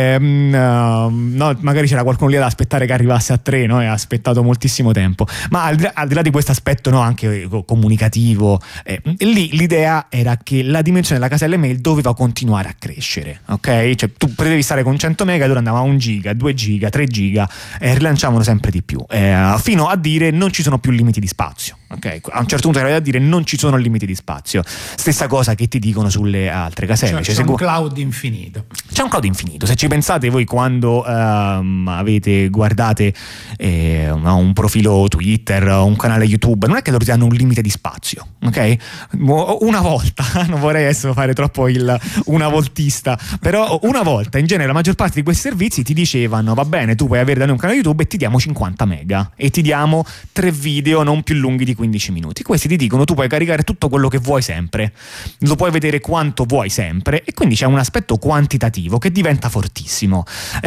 No, magari c'era qualcuno lì ad aspettare che arrivasse a 3, no? E ha aspettato moltissimo tempo. Ma al di là di questo aspetto, no, anche comunicativo, lì l'idea era che la dimensione della casella email doveva continuare a crescere, ok? Cioè tu potevi stare con 100 mega ed ora andava a 1 giga, 2 giga, 3 giga, e rilanciavano sempre di più, fino a dire non ci sono più limiti di spazio. Okay? A un certo punto arrivati a dire non ci sono limiti di spazio. Stessa cosa che ti dicono sulle altre caselle. C'è un cloud infinito. C'è un cloud infinito. Se ci pensate voi quando guardate un profilo Twitter o un canale YouTube, non è che loro ti danno un limite di spazio, ok? Una volta, non vorrei fare troppo una voltista, però una volta in genere la maggior parte di questi servizi ti dicevano va bene, tu puoi avere da noi un canale YouTube e ti diamo 50 mega e ti diamo 3 video non più lunghi di 15 minuti. Questi ti dicono tu puoi caricare tutto quello che vuoi sempre, lo puoi vedere quanto vuoi sempre, e quindi c'è un aspetto quantitativo che diventa fortissimo,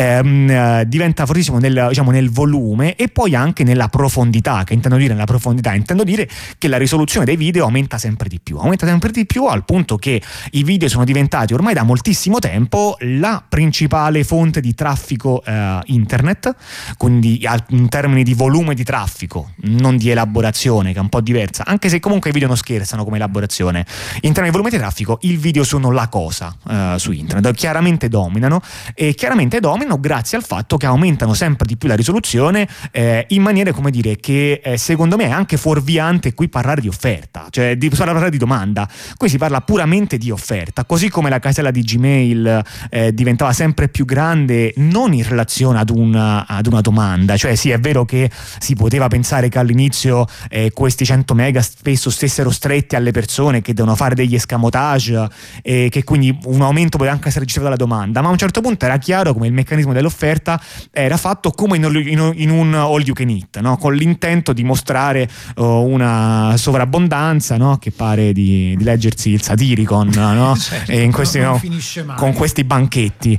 nel volume e poi anche nella profondità. Che intendo dire nella profondità? Intendo dire che la risoluzione dei video aumenta sempre di più al punto che i video sono diventati ormai da moltissimo tempo la principale fonte di traffico internet, quindi in termini di volume di traffico, non di elaborazione, che è un po' diversa, anche se comunque i video non scherzano come elaborazione. In termini di volume di traffico i video sono la cosa su internet, chiaramente dominano grazie al fatto che aumentano sempre di più la risoluzione in maniere, come dire, che secondo me è anche fuorviante qui parlare di offerta, cioè di parlare di domanda. Qui si parla puramente di offerta, così come la casella di Gmail diventava sempre più grande non in relazione ad una domanda, cioè sì, è vero che si poteva pensare che all'inizio questi 100 mega spesso stessero stretti alle persone che devono fare degli escamotage e che quindi un aumento poteva anche essere registrato dalla domanda, ma a un certo punto era chiaro come il meccanismo dell'offerta era fatto come in un all you can eat, no? Con l'intento di mostrare una sovrabbondanza, no? Che pare di leggersi il Satiricon, no? Certo, e in questi, non finisce mai. con questi banchetti.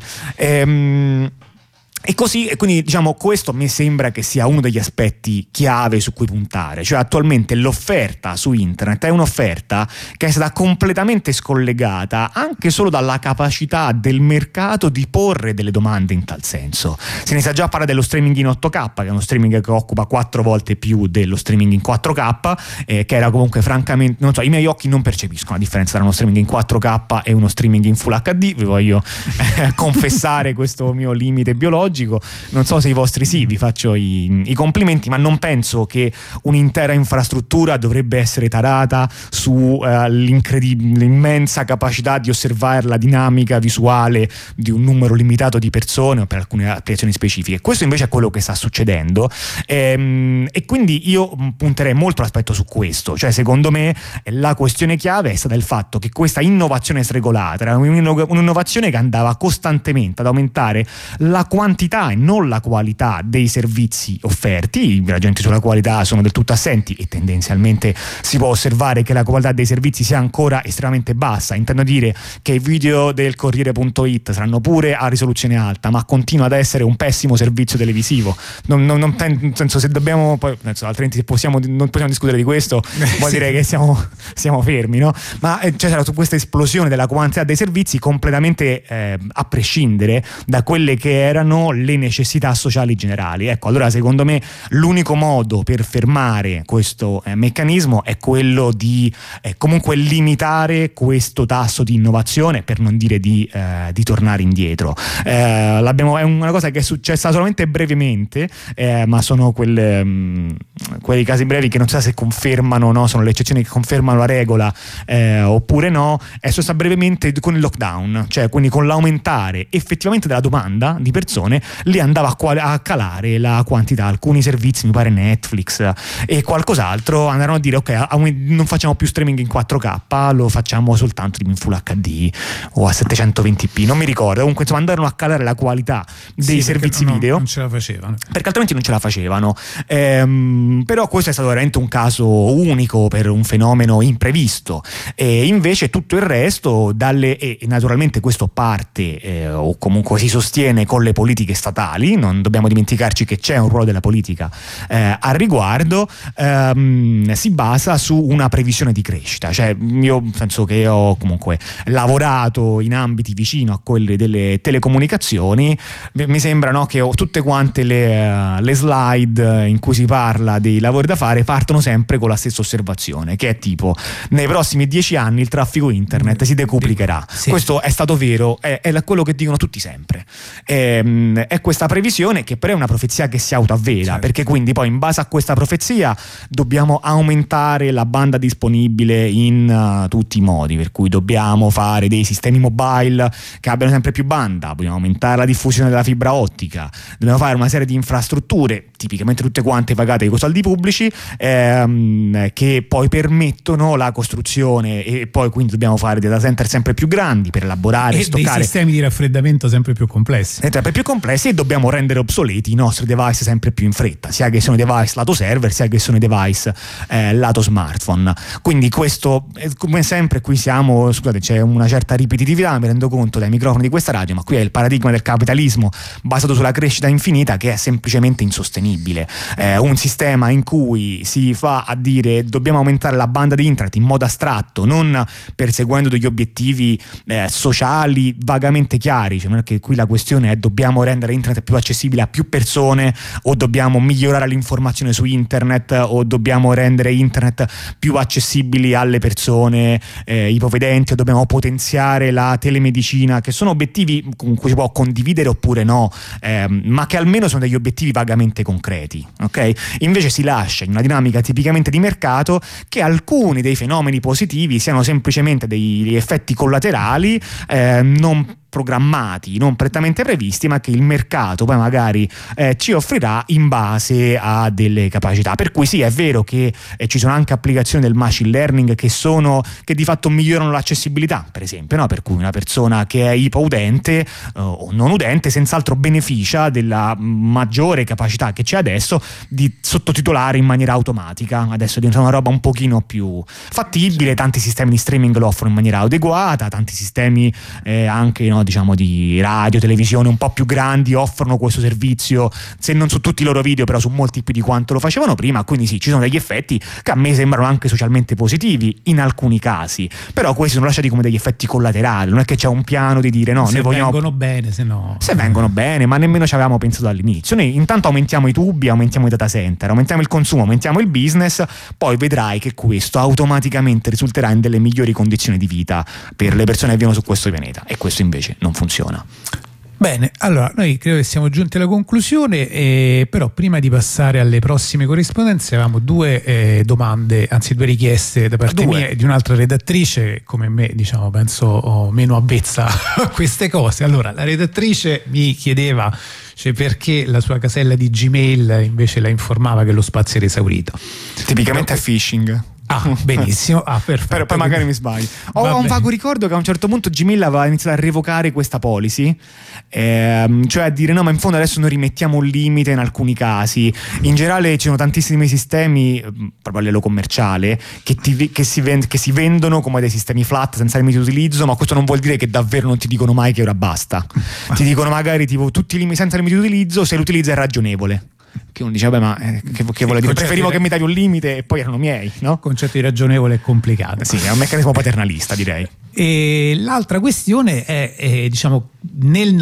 E così, e quindi diciamo questo mi sembra che sia uno degli aspetti chiave su cui puntare, cioè attualmente l'offerta su internet è un'offerta che è stata completamente scollegata anche solo dalla capacità del mercato di porre delle domande in tal senso. Se ne sa già parlare dello streaming in 8K, che è uno streaming che occupa 4 volte più dello streaming in 4K, che era comunque francamente, non so, i miei occhi non percepiscono la differenza tra uno streaming in 4K e uno streaming in Full HD, vi voglio confessare questo mio limite biologico. Non so se i vostri sì, vi faccio i complimenti, ma non penso che un'intera infrastruttura dovrebbe essere tarata su l'immensa capacità di osservare la dinamica visuale di un numero limitato di persone o per alcune applicazioni specifiche. Questo invece è quello che sta succedendo, e quindi io punterei molto l'aspetto su questo, cioè secondo me la questione chiave è stata il fatto che questa innovazione sregolata era un'innovazione che andava costantemente ad aumentare la quantità e non la qualità dei servizi offerti. I ragionamenti sulla qualità sono del tutto assenti e tendenzialmente si può osservare che la qualità dei servizi sia ancora estremamente bassa. Intendo dire che i video del Corriere.it saranno pure a risoluzione alta, ma continua ad essere un pessimo servizio televisivo. Nel senso, se dobbiamo poi, altrimenti se non possiamo discutere di questo, vuol dire che siamo fermi, no? Ma c'era su questa esplosione della quantità dei servizi completamente a prescindere da quelle che erano le necessità sociali generali. Ecco, allora secondo me l'unico modo per fermare questo meccanismo è quello di comunque limitare questo tasso di innovazione, per non dire di tornare indietro. È una cosa che è successa solamente brevemente, ma sono quei casi brevi che non so se confermano, no? Sono le eccezioni che confermano la regola oppure no. È successa brevemente con il lockdown, cioè quindi con l'aumentare effettivamente della domanda di persone lì andava a calare la quantità. Alcuni servizi, mi pare Netflix e qualcos'altro, andarono a dire ok, non facciamo più streaming in 4K, lo facciamo soltanto in Full HD o a 720p, non mi ricordo. Comunque insomma andarono a calare la qualità dei servizi video, non ce la facevano, perché altrimenti non ce la facevano. Però questo è stato veramente un caso unico per un fenomeno imprevisto, e invece tutto il resto e naturalmente questo parte o comunque si sostiene con le politiche statali. Non dobbiamo dimenticarci che c'è un ruolo della politica al riguardo. Si basa su una previsione di crescita, cioè io penso che ho comunque lavorato in ambiti vicino a quelli delle telecomunicazioni. Mi sembra, no, che ho tutte quante le slide in cui si parla dei lavori da fare partono sempre con la stessa osservazione, che è tipo: nei prossimi 10 anni il traffico internet si decuplicherà. Sì. Questo è stato vero, è quello che dicono tutti sempre. È questa previsione che però è una profezia che si autoavvera, certo. Perché quindi poi in base a questa profezia dobbiamo aumentare la banda disponibile in tutti i modi, per cui dobbiamo fare dei sistemi mobile che abbiano sempre più banda, dobbiamo aumentare la diffusione della fibra ottica, dobbiamo fare una serie di infrastrutture, tipicamente tutte quante pagate con soldi pubblici, che poi permettono la costruzione, e poi quindi dobbiamo fare dei data center sempre più grandi per elaborare e stoccare dei sistemi di raffreddamento sempre più complessi, e dobbiamo rendere obsoleti i nostri device sempre più in fretta, sia che siano i device lato server sia che sono i device lato smartphone. Quindi questo, come sempre, qui siamo, scusate, c'è una certa ripetitività, mi rendo conto dai microfoni di questa radio, ma qui è il paradigma del capitalismo basato sulla crescita infinita, che è semplicemente insostenibile. Un sistema in cui si fa a dire dobbiamo aumentare la banda di internet in modo astratto, non perseguendo degli obiettivi sociali vagamente chiari, cioè perché qui la questione è: dobbiamo rendere internet più accessibile a più persone, o dobbiamo migliorare l'informazione su internet, o dobbiamo rendere internet più accessibili alle persone ipovedenti, o dobbiamo potenziare la telemedicina, che sono obiettivi con cui si può condividere oppure no, ma che almeno sono degli obiettivi vagamente concreti, ok? Invece si lascia in una dinamica tipicamente di mercato che alcuni dei fenomeni positivi siano semplicemente degli effetti collaterali non programmati, non prettamente previsti, ma che il mercato poi magari ci offrirà in base a delle capacità. Per cui sì, è vero che ci sono anche applicazioni del machine learning che di fatto migliorano l'accessibilità, per esempio, no? Per cui una persona che è ipoudente o non udente senz'altro beneficia della maggiore capacità che c'è adesso di sottotitolare in maniera automatica. Adesso diventa una roba un pochino più fattibile, tanti sistemi di streaming lo offrono in maniera adeguata, tanti sistemi anche, no, diciamo di radio, televisione un po' più grandi offrono questo servizio, se non su tutti i loro video, però su molti più di quanto lo facevano prima. Quindi sì, ci sono degli effetti che a me sembrano anche socialmente positivi in alcuni casi, però questi sono lasciati come degli effetti collaterali, non è che c'è un piano di dire no, se noi vogliamo vengono bene, se vengono bene, ma nemmeno ci avevamo pensato all'inizio. Noi intanto aumentiamo i tubi, aumentiamo i data center, aumentiamo il consumo, aumentiamo il business, poi vedrai che questo automaticamente risulterà in delle migliori condizioni di vita per le persone che vivono su questo pianeta, e questo invece non funziona. Bene, allora noi credo che siamo giunti alla conclusione, però prima di passare alle prossime corrispondenze avevamo due domande, anzi due richieste da parte mia e di un'altra redattrice, come me, diciamo, penso meno avvezza a queste cose. Allora, la redattrice mi chiedeva perché la sua casella di Gmail invece la informava che lo spazio era esaurito. Tipicamente è phishing. Ah, benissimo, perfetto. Però poi magari mi sbaglio. Ho un vago ricordo che a un certo punto Gmail aveva iniziato a revocare questa policy, cioè a dire no, ma in fondo adesso noi rimettiamo un limite in alcuni casi. In generale ci sono tantissimi sistemi proprio a livello commerciale che si vendono come dei sistemi flat senza limiti di utilizzo, ma questo non vuol dire che davvero non ti dicono mai che ora basta. Ti dicono magari tipo tutti senza limiti di utilizzo se l'utilizzo è ragionevole. Che uno dice vabbè, ma che vuole dire? Preferivo che mi davi un limite e poi erano miei, no? Il concetto di ragionevole è complicato. Sì, è un meccanismo paternalista, direi. E l'altra questione è diciamo nel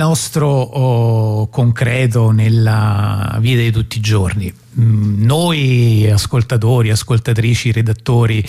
nostro concreto, nella vita di tutti i giorni, noi ascoltatori, ascoltatrici, redattori,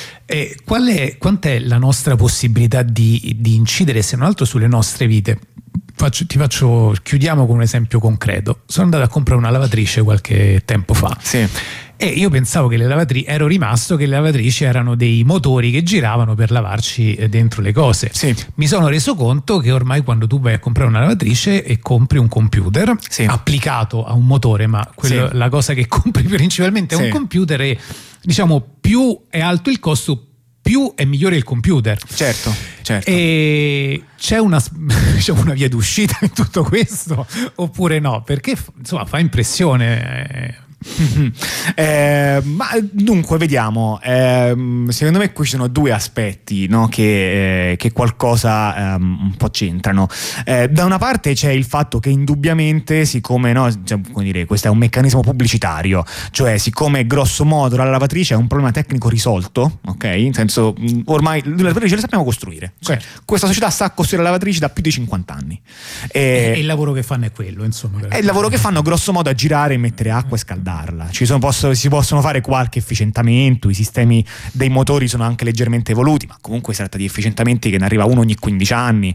quant'è la nostra possibilità di incidere, se non altro, sulle nostre vite? Chiudiamo con un esempio concreto. Sono andato a comprare una lavatrice qualche tempo fa. Sì. E io pensavo che ero rimasto che le lavatrici erano dei motori che giravano per lavarci dentro le cose. Sì. Mi sono reso conto che ormai quando tu vai a comprare una lavatrice e compri un computer applicato a un motore, ma la cosa che compri principalmente è un computer, e diciamo più è alto il costo, più è migliore il computer. Certo. E c'è una via d'uscita in tutto questo oppure no? Perché insomma fa impressione. Ma dunque vediamo, secondo me qui ci sono due aspetti, no, che qualcosa un po' c'entrano. Da una parte c'è il fatto che indubbiamente, siccome come dire, questo è un meccanismo pubblicitario, cioè siccome grosso modo la lavatrice è un problema tecnico risolto, ok? In senso, ormai le lavatrici le sappiamo costruire, okay? Questa società sa costruire lavatrici da più di 50 anni e il lavoro che fanno è quello, insomma. Il lavoro che fanno grosso modo è girare e mettere acqua e scaldare. riguardarla. Si possono fare qualche efficientamento, i sistemi dei motori sono anche leggermente evoluti, ma comunque si tratta di efficientamenti che ne arriva uno ogni 15 anni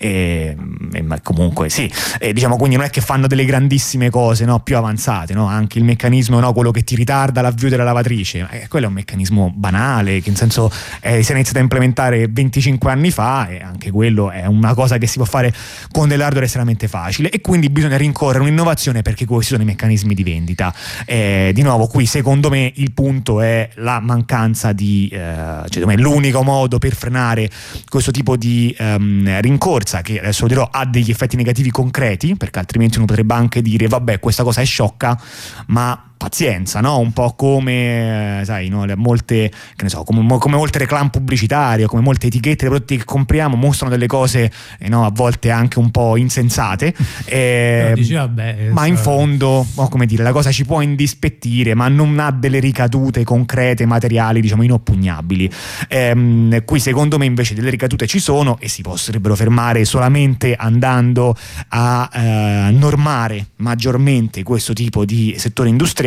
ma comunque sì, diciamo, quindi non è che fanno delle grandissime cose, no, più avanzate, no? Anche il meccanismo, no, quello che ti ritarda l'avvio della lavatrice, quello è un meccanismo banale, che in senso si è iniziato a implementare 25 anni fa, e anche quello è una cosa che si può fare con dell'hardware estremamente facile, e quindi bisogna rincorrere un'innovazione perché questi sono i meccanismi di vendita. Di nuovo qui secondo me il punto è la mancanza di secondo me l'unico modo per frenare questo tipo di rincorsa, che adesso lo dirò, ha degli effetti negativi concreti, perché altrimenti uno potrebbe anche dire vabbè, questa cosa è sciocca, ma pazienza, no? Un po' come sai, no? Molte, che ne so, come molte reclame pubblicitarie, come molte etichette dei prodotti che compriamo mostrano delle cose no? A volte anche un po' insensate, dici, vabbè, ma in fondo, come dire, la cosa ci può indispettire, ma non ha delle ricadute concrete, materiali, diciamo inoppugnabili. Qui secondo me invece delle ricadute ci sono, e si potrebbero fermare solamente andando a normare maggiormente questo tipo di settori industriali.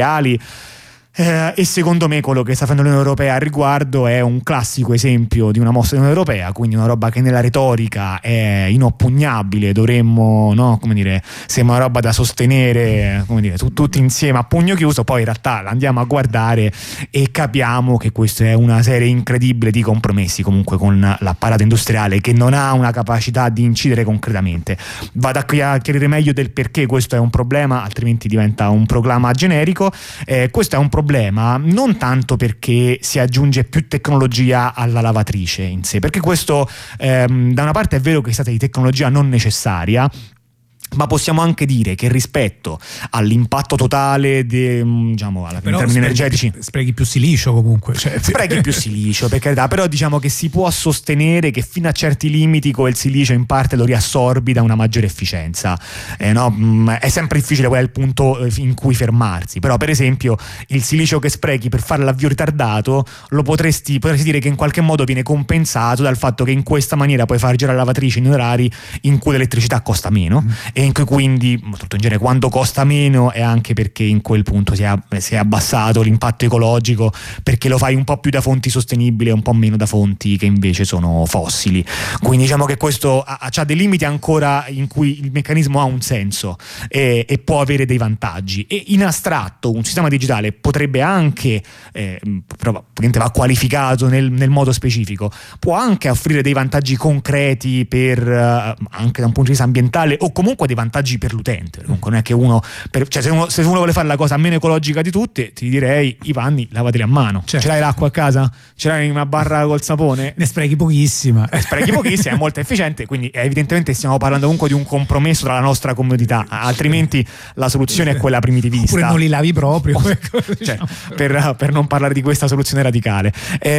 E secondo me quello che sta facendo l'Unione Europea al riguardo è un classico esempio di una mossa dell'Unione Europea, quindi una roba che nella retorica è inoppugnabile, dovremmo, no, come dire, sembra una roba da sostenere, come dire, tutti insieme a pugno chiuso, poi in realtà la andiamo a guardare e capiamo che questa è una serie incredibile di compromessi comunque con l'apparato industriale, che non ha una capacità di incidere concretamente. Vado a chiarire meglio del perché questo è un problema, altrimenti diventa un proclama generico. Questo è un problema non tanto perché si aggiunge più tecnologia alla lavatrice in sé, perché questo da una parte è vero che è stata di tecnologia non necessaria, ma possiamo anche dire che rispetto all'impatto totale diciamo in termini energetici sprechi più silicio comunque, sprechi più silicio per carità, però diciamo che si può sostenere che fino a certi limiti quel silicio in parte lo riassorbi da una maggiore efficienza, no? È sempre difficile, qual è il punto in cui fermarsi, però per esempio il silicio che sprechi per fare l'avvio ritardato lo potresti dire che in qualche modo viene compensato dal fatto che in questa maniera puoi far girare la lavatrice in orari in cui l'elettricità costa meno, e in cui quindi tutto in genere quando costa meno è anche perché in quel punto si è abbassato l'impatto ecologico, perché lo fai un po' più da fonti sostenibili e un po' meno da fonti che invece sono fossili. Quindi diciamo che questo ha dei limiti ancora in cui il meccanismo ha un senso e può avere dei vantaggi, e in astratto un sistema digitale potrebbe anche però va qualificato nel modo specifico, può anche offrire dei vantaggi concreti per anche da un punto di vista ambientale, o comunque dei vantaggi per l'utente. Comunque non è che se uno vuole fare la cosa meno ecologica di tutte, ti direi i panni lavateli a mano. Certo. Ce l'hai l'acqua a casa? Ce l'hai una barra col sapone? Ne sprechi pochissima. È molto efficiente, quindi evidentemente stiamo parlando comunque di un compromesso tra la nostra comodità, altrimenti la soluzione è quella primitivista. Oppure non li lavi proprio. Cioè, per non parlare di questa soluzione radicale.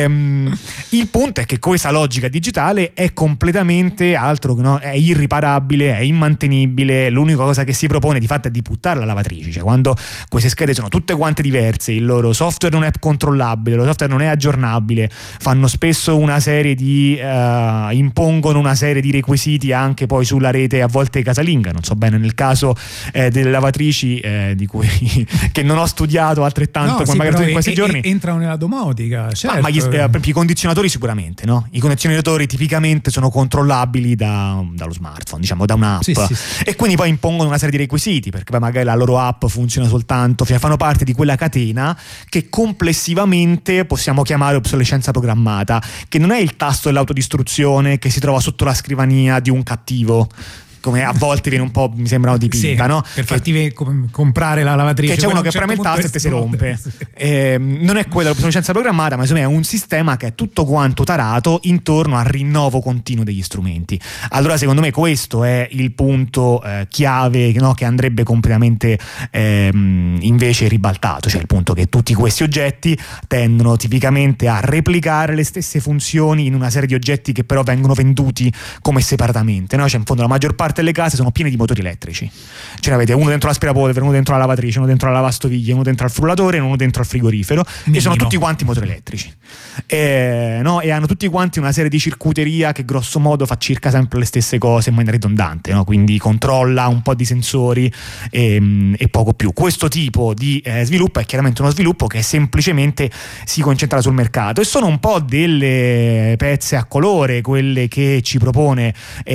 Il punto è che questa logica digitale è completamente altro, no? È irriparabile, è immantenibile. L'unica cosa che si propone di fatto è di buttare la lavatrice, cioè quando queste schede sono tutte quante diverse, il loro software non è controllabile, il loro software non è aggiornabile, fanno spesso una serie di impongono una serie di requisiti anche poi sulla rete, a volte casalinga, non so bene nel caso delle lavatrici di cui che non ho studiato altrettanto come magari in questi giorni. Entrano nella domotica, certo. Ma i condizionatori sicuramente, no? I condizionatori tipicamente sono controllabili dallo smartphone, diciamo da un'app, sì. E quindi poi impongono una serie di requisiti, perché poi magari la loro app funziona soltanto, fanno parte di quella catena che complessivamente possiamo chiamare obsolescenza programmata, che non è il tasto dell'autodistruzione che si trova sotto la scrivania di un cattivo, come a volte viene un po', mi sembra dipinta, sì, no? Per farti comprare la lavatrice, che c'è uno che preme il tasto e te si rompe. Non è quella l'obsolescenza programmata, ma insomma è un sistema che è tutto quanto tarato intorno al rinnovo continuo degli strumenti. Allora secondo me questo è il punto chiave, no? Che andrebbe completamente invece ribaltato, cioè il punto che tutti questi oggetti tendono tipicamente a replicare le stesse funzioni in una serie di oggetti che però vengono venduti come separatamente, no? Cioè in fondo la maggior parte parte delle case sono piene di motori elettrici. Ce l'avete uno dentro l'aspirapolvere, uno dentro la lavatrice, uno dentro la lavastoviglie, uno dentro al frullatore e uno dentro al frigorifero, e sono tutti quanti motori elettrici. E hanno tutti quanti una serie di circuiteria che grosso modo fa circa sempre le stesse cose in maniera ridondante, no? Quindi controlla un po' di sensori e poco più. Questo tipo di sviluppo è chiaramente uno sviluppo che semplicemente si concentra sul mercato, e sono un po' delle pezze a colore quelle che ci propone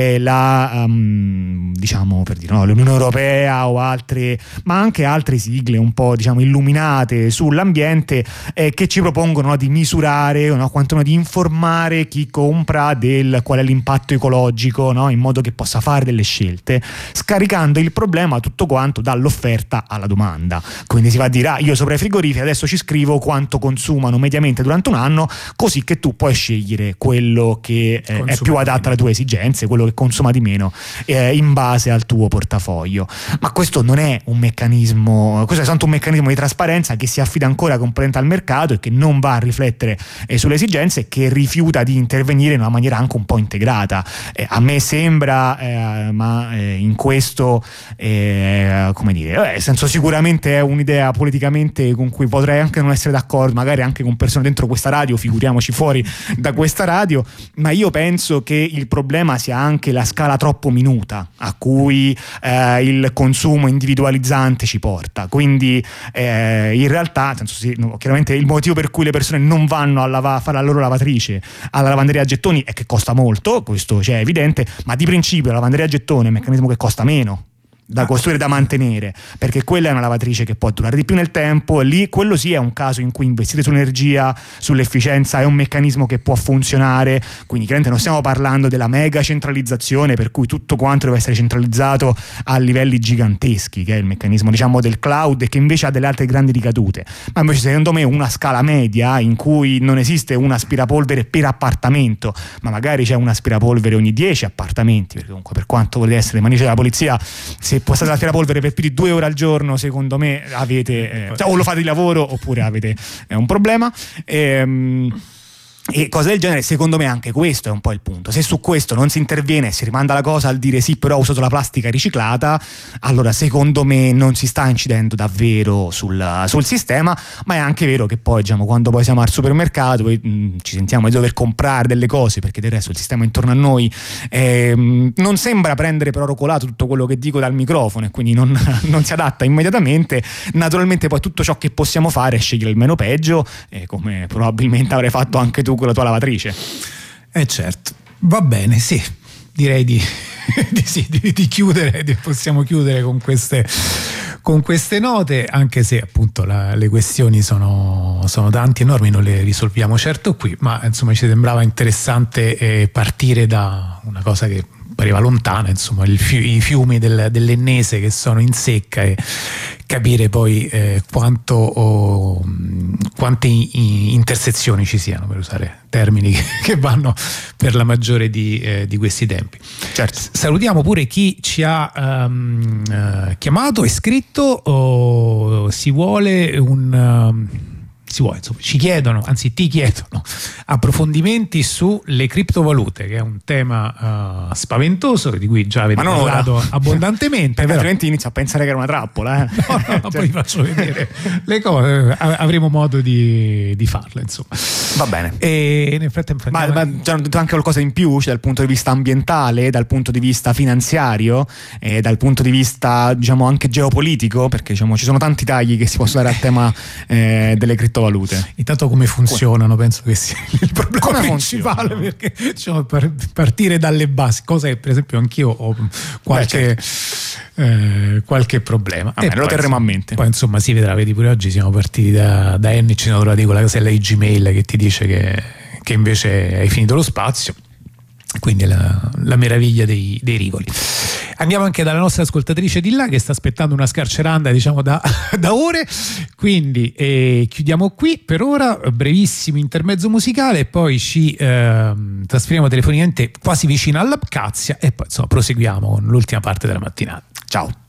diciamo, per dire, no, l'Unione Europea o altre, ma anche altre sigle un po', diciamo, illuminate sull'ambiente, che ci propongono, no, di misurare, no, quantomeno di informare chi compra del qual è l'impatto ecologico, no, in modo che possa fare delle scelte, scaricando il problema tutto quanto dall'offerta alla domanda. Quindi si va a dire: io sopra i frigoriferi adesso ci scrivo quanto consumano mediamente durante un anno, così che tu puoi scegliere quello che è più adatto alle tue esigenze, quello che consuma di meno, in base al tuo portafoglio. Ma questo non è un meccanismo, questo è soltanto un meccanismo di trasparenza che si affida ancora completamente al mercato e che non va a riflettere sulle esigenze, e che rifiuta di intervenire in una maniera anche un po' integrata. A me sembra, ma in questo, come dire, nel senso, sicuramente è un'idea politicamente con cui potrei anche non essere d'accordo, magari anche con persone dentro questa radio, figuriamoci fuori da questa radio, ma io penso che il problema sia anche la scala troppo minuta a cui il consumo individualizzante ci porta. Quindi in realtà, chiaramente il motivo per cui le persone non vanno a fare la loro lavatrice alla lavanderia a gettoni è che costa molto, questo è evidente, ma di principio la lavanderia a gettoni è un meccanismo che costa meno da costruire, da mantenere, perché quella è una lavatrice che può durare di più nel tempo, e lì quello sì è un caso in cui investire sull'energia, sull'efficienza, è un meccanismo che può funzionare. Quindi chiaramente non stiamo parlando della mega centralizzazione per cui tutto quanto deve essere centralizzato a livelli giganteschi, che è il meccanismo, diciamo, del cloud, e che invece ha delle altre grandi ricadute, ma invece secondo me una scala media in cui non esiste un aspirapolvere per appartamento, ma magari c'è un aspirapolvere ogni 10 appartamenti, perché comunque, per quanto volete essere manice della polizia, se passate l'aspirapolvere per più di 2 ore al giorno, secondo me avete o lo fate di lavoro oppure avete un problema. E cose del genere, secondo me anche questo è un po' il punto. Se su questo non si interviene e si rimanda la cosa al dire sì, però ho usato la plastica riciclata, allora secondo me non si sta incidendo davvero sul sistema. Ma è anche vero che poi, diciamo, quando poi siamo al supermercato ci sentiamo di dover comprare delle cose, perché del resto il sistema intorno a noi non sembra prendere per oro colato tutto quello che dico dal microfono, e quindi non si adatta immediatamente. Naturalmente poi tutto ciò che possiamo fare è scegliere il meno peggio, come probabilmente avrai fatto anche tu con la tua lavatrice. Certo, va bene, sì, direi di chiudere, possiamo chiudere con queste note, anche se appunto le questioni sono tanti, enormi, non le risolviamo certo qui, ma insomma ci sembrava interessante partire da una cosa che pareva lontana, insomma, i fiumi dell'Ennese che sono in secca, e capire poi quante intersezioni ci siano, per usare termini che vanno per la maggiore di questi tempi. Certo. Salutiamo pure chi ci ha chiamato e scritto. Insomma, ci chiedono, anzi ti chiedono approfondimenti sulle criptovalute, che è un tema spaventoso, di cui già avete parlato abbondantemente. Perché altrimenti inizio a pensare che era una trappola. No, poi faccio vedere le cose, avremo modo di farlo, insomma. Va bene. E nel frattempo ma ci hanno detto anche qualcosa in più, cioè dal punto di vista ambientale, dal punto di vista finanziario, e dal punto di vista, diciamo, anche geopolitico, perché, diciamo, ci sono tanti tagli che si possono dare al tema delle criptovalute. Intanto come funzionano, penso che sia il problema come principale, funziona? Perché, diciamo, partire dalle basi, cosa che per esempio anch'io ho qualche problema. Vabbè, lo terremo a mente. Poi insomma si vedrà, vedi, pure oggi siamo partiti da Annie, ci siamo trovati con la casella di Gmail che ti dice che invece hai finito lo spazio. Quindi la meraviglia dei rivoli. Andiamo anche dalla nostra ascoltatrice di là, che sta aspettando una scarceranda, diciamo, da ore. Quindi chiudiamo qui per ora, brevissimo intermezzo musicale, e poi ci trasferiamo telefonicamente quasi vicino all'Abkhazia, e poi insomma proseguiamo con l'ultima parte della mattinata. Ciao.